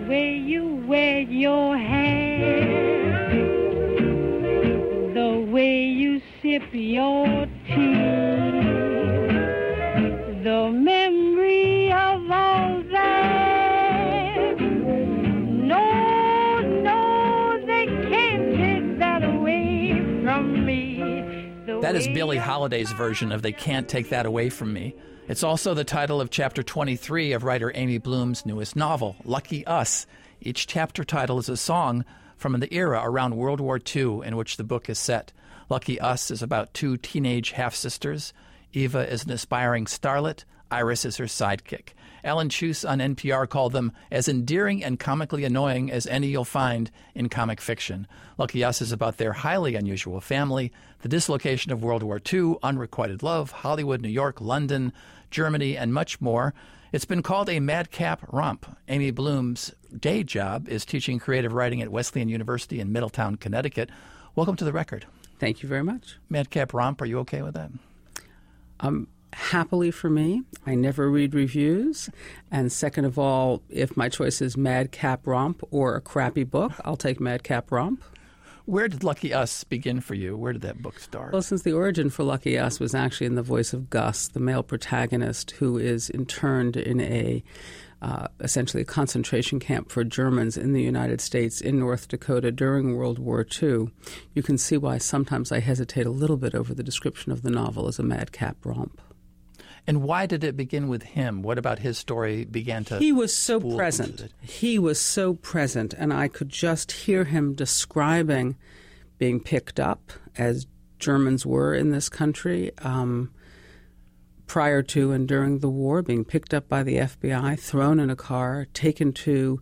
way you wear your hair, the way you sip your tea, the memory of all that. No, they can't take that away from me. That is Billie Holiday's version of They Can't Take That Away From Me. It's also the title of Chapter 23 of writer Amy Bloom's newest novel, Lucky Us. Each chapter title is a song from the era around World War II in which the book is set. Lucky Us is about two teenage half-sisters. Eva is an aspiring starlet. Iris is her sidekick. Alan Chuse on NPR called them as endearing and comically annoying as any you'll find in comic fiction. Lucky Us is about their highly unusual family, the dislocation of World War II, unrequited love, Hollywood, New York, London, Germany, and much more. It's been called a madcap romp. Amy Bloom's day job is teaching creative writing at Wesleyan University in Middletown, Connecticut. Welcome to The Record. Thank you very much. Madcap romp, are you okay with that? Happily for me, I never read reviews. And second of all, if my choice is Madcap Romp or a crappy book, I'll take Madcap Romp. Where did Lucky Us begin for you? Where did that book start? Well, since the origin for Lucky Us was actually in the voice of Gus, the male protagonist who is interned in essentially a concentration camp for Germans in the United States in North Dakota during World War II, you can see why sometimes I hesitate a little bit over the description of the novel as a madcap romp. And why did it begin with him? What about his story began to... He was so present. He was so present, and I could just hear him describing being picked up, as Germans were in this country, prior to and during the war, being picked up by the FBI, thrown in a car, taken to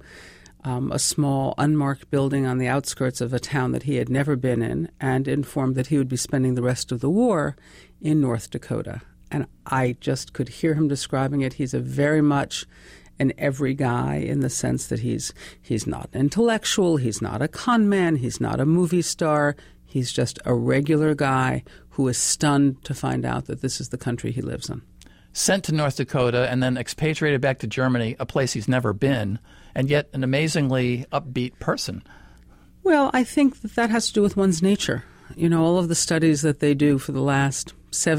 a small unmarked building on the outskirts of a town that he had never been in, and informed that he would be spending the rest of the war in North Dakota. And I just could hear him describing it. He's a very much an every guy in the sense that he's not an intellectual, he's not a con man, he's not a movie star. He's just a regular guy who is stunned to find out that this is the country he lives in. Sent to North Dakota and then expatriated back to Germany, a place he's never been, and yet an amazingly upbeat person. Well, I think that has to do with one's nature. You know, all of the studies that they do for the last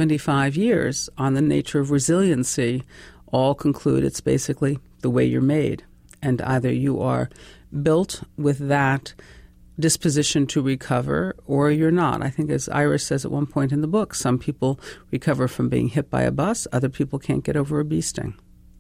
75 years on the nature of resiliency all conclude it's basically the way you're made. And either you are built with that disposition to recover or you're not. I think, as Iris says at one point in the book, some people recover from being hit by a bus, other people can't get over a bee sting.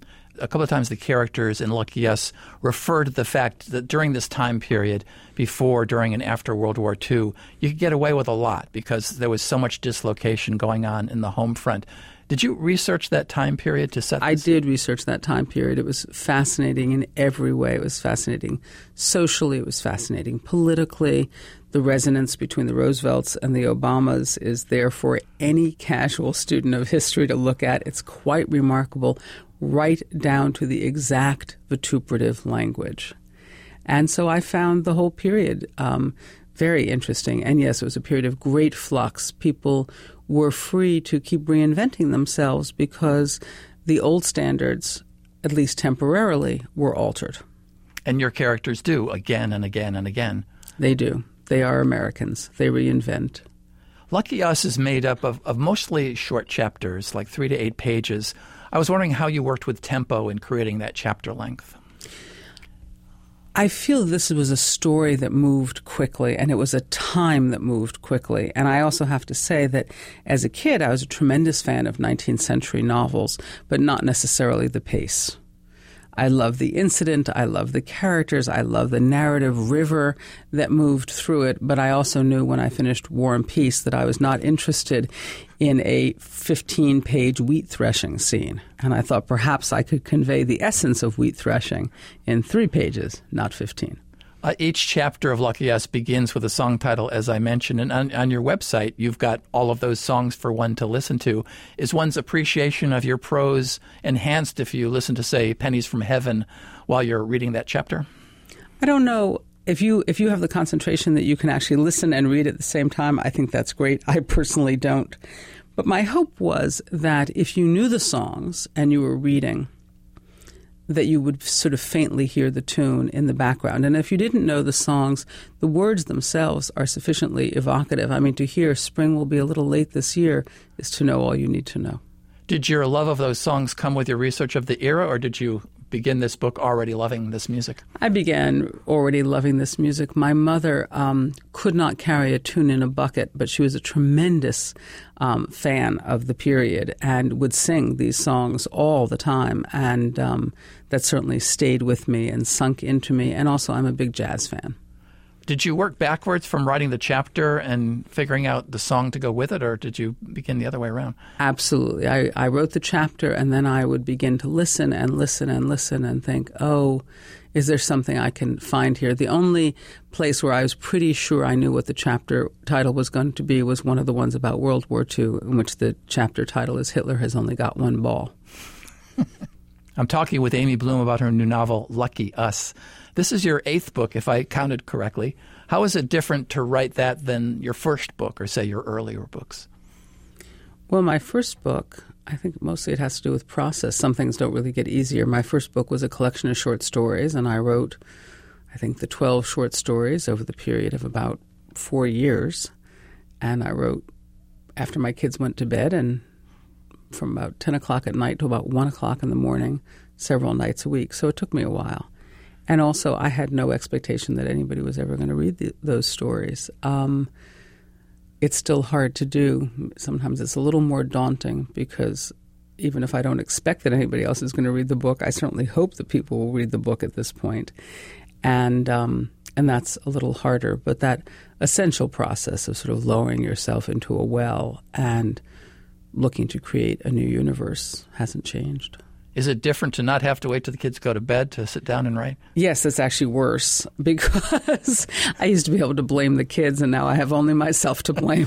A couple of times the characters in Lucky Us refer to the fact that during this time period, before, during, and after World War II, you could get away with a lot because there was so much dislocation going on in the home front. Did you research that time period to set this? I did research that time period. It was fascinating in every way. It was fascinating socially. It was fascinating politically. The resonance between the Roosevelts and the Obamas is there for any casual student of history to look at. It's quite remarkable, right down to the exact vituperative language. And so I found the whole period very interesting. And yes, it was a period of great flux. People were free to keep reinventing themselves because the old standards, at least temporarily, were altered. And your characters do, again and again and again. They do. They are Americans. They reinvent. Lucky Us is made up of mostly short chapters, like 3 to 8 pages. I was wondering how you worked with tempo in creating that chapter length. I feel this was a story that moved quickly, and it was a time that moved quickly. And I also have to say that as a kid, I was a tremendous fan of 19th century novels, but not necessarily the pace. I love the incident, I love the characters, I love the narrative river that moved through it, but I also knew when I finished War and Peace that I was not interested in a 15-page wheat threshing scene. And I thought perhaps I could convey the essence of wheat threshing in 3 pages, not 15. Each chapter of Lucky Us begins with a song title, as I mentioned, and on your website you've got all of those songs for one to listen to. Is one's appreciation of your prose enhanced if you listen to, say, Pennies from Heaven while you're reading that chapter? I don't know. If you have the concentration that you can actually listen and read at the same time, I think that's great. I personally don't. But my hope was that if you knew the songs and you were reading, that you would sort of faintly hear the tune in the background. And if you didn't know the songs, the words themselves are sufficiently evocative. I mean, to hear "Spring Will Be a Little Late This Year" is to know all you need to know. Did your love of those songs come with your research of the era, or did you begin this book already loving this music? I began already loving this music. My mother could not carry a tune in a bucket, but she was a tremendous fan of the period and would sing these songs all the time. And that certainly stayed with me and sunk into me. And also, I'm a big jazz fan. Did you work backwards from writing the chapter and figuring out the song to go with it, or did you begin the other way around? Absolutely. I wrote the chapter, and then I would begin to listen and listen and listen and think, oh, is there something I can find here? The only place where I was pretty sure I knew what the chapter title was going to be was one of the ones about World War II, in which the chapter title is "Hitler Has Only Got One Ball." I'm talking with Amy Bloom about her new novel, Lucky Us. This is your 8th book, if I counted correctly. How is it different to write that than your first book or, say, your earlier books? Well, my first book, I think mostly it has to do with process. Some things don't really get easier. My first book was a collection of short stories, and I wrote, I think, the 12 short stories over the period of about 4 years. And I wrote after my kids went to bed, and from about 10 o'clock at night to about 1 o'clock in the morning, several nights a week. So it took me a while. And also, I had no expectation that anybody was ever going to read those stories. It's still hard to do. Sometimes it's a little more daunting because even if I don't expect that anybody else is going to read the book, I certainly hope that people will read the book at this point. And that's a little harder. But that essential process of sort of lowering yourself into a well and looking to create a new universe hasn't changed. Is it different to not have to wait till the kids go to bed to sit down and write? Yes, it's actually worse because I used to be able to blame the kids, and now I have only myself to blame.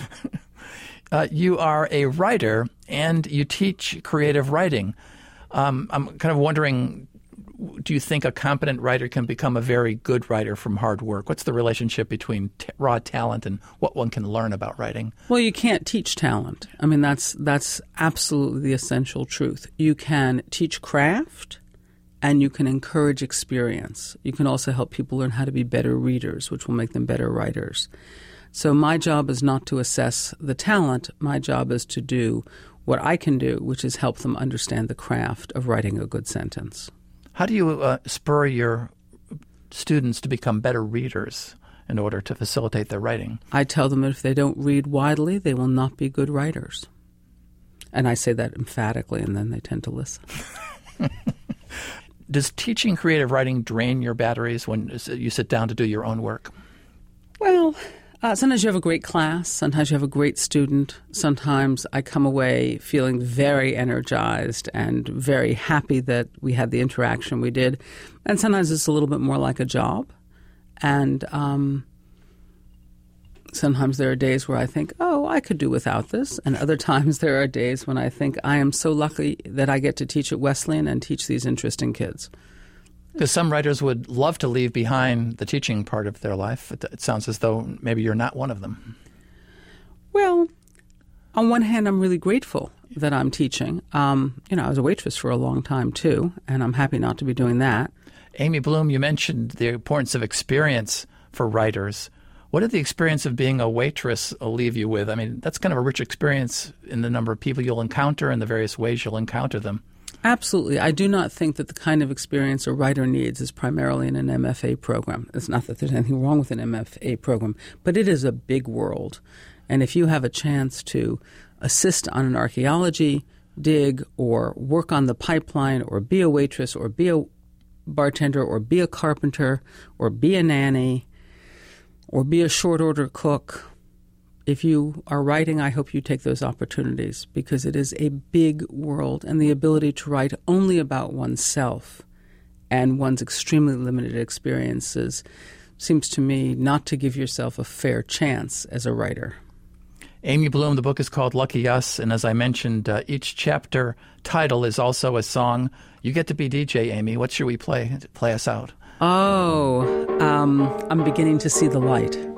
You are a writer, and you teach creative writing. I'm kind of wondering, do you think a competent writer can become a very good writer from hard work? What's the relationship between raw talent and what one can learn about writing? Well, you can't teach talent. I mean, that's absolutely the essential truth. You can teach craft, and you can encourage experience. You can also help people learn how to be better readers, which will make them better writers. So my job is not to assess the talent. My job is to do what I can do, which is help them understand the craft of writing a good sentence. How do you spur your students to become better readers in order to facilitate their writing? I tell them that if they don't read widely, they will not be good writers. And I say that emphatically, and then they tend to listen. Does teaching creative writing drain your batteries when you sit down to do your own work? Well, sometimes you have a great class. Sometimes you have a great student. Sometimes I come away feeling very energized and very happy that we had the interaction we did. And sometimes it's a little bit more like a job. And sometimes there are days where I think, oh, I could do without this. And other times there are days when I think I am so lucky that I get to teach at Wesleyan and teach these interesting kids. Because some writers would love to leave behind the teaching part of their life. It sounds as though maybe you're not one of them. Well, on one hand, I'm really grateful that I'm teaching. I was a waitress for a long time, too, and I'm happy not to be doing that. Amy Bloom, you mentioned the importance of experience for writers. What did the experience of being a waitress leave you with? I mean, that's kind of a rich experience in the number of people you'll encounter and the various ways you'll encounter them. Absolutely. I do not think that the kind of experience a writer needs is primarily in an MFA program. It's not that there's anything wrong with an MFA program, but it is a big world. And if you have a chance to assist on an archaeology dig or work on the pipeline or be a waitress or be a bartender or be a carpenter or be a nanny or be a short order cook, if you are writing, I hope you take those opportunities because it is a big world, and the ability to write only about oneself and one's extremely limited experiences seems to me not to give yourself a fair chance as a writer. Amy Bloom, the book is called Lucky Us, and as I mentioned, each chapter title is also a song. You get to be DJ, Amy. What should we play? Play us out. Oh, I'm beginning to see the light.